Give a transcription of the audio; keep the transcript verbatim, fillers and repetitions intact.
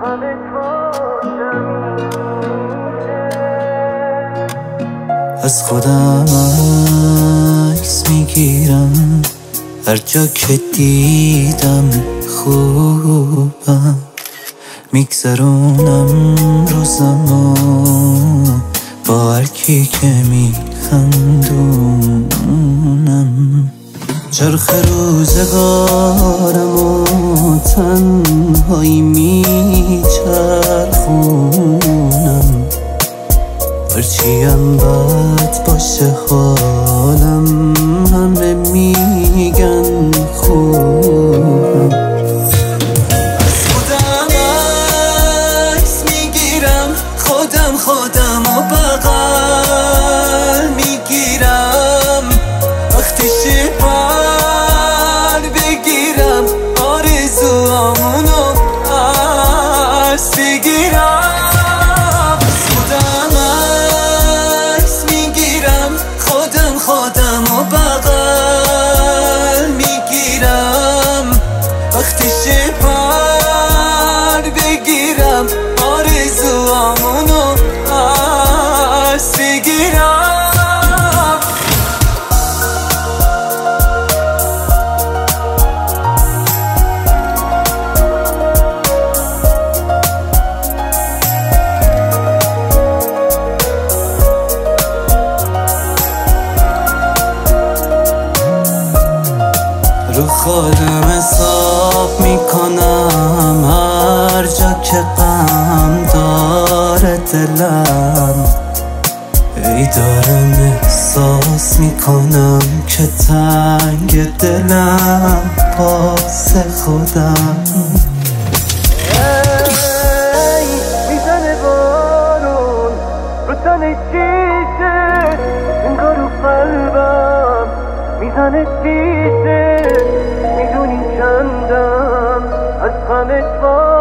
از خودم عکس میگیرم هر جا که دیدم خوبم، میگذرونم روزمو با هر کی که میخندونم. چرخ روزگارم و تنهایی میچرخونم، هرچیم بد باشه حالم همه میگن خوبم. از خودم عکس میگیرم، خودم خودم و بغل میگیرم، وقتی شبر بگیرم آرزوامونو عکس بگیرم. خودم و بغل میگیرم، وقتی شبر بگیرم آرزوامونو عکس بگیرم. رو خودم حساب میکنم هر جا که غم داره دلم، ای دارم احساس میکنم که تنگ دلم واسه خودم. ای میزنه بارون رو تن شیشه، انگار رو قلبم میزنه شیشه، میدونی چندم از غمت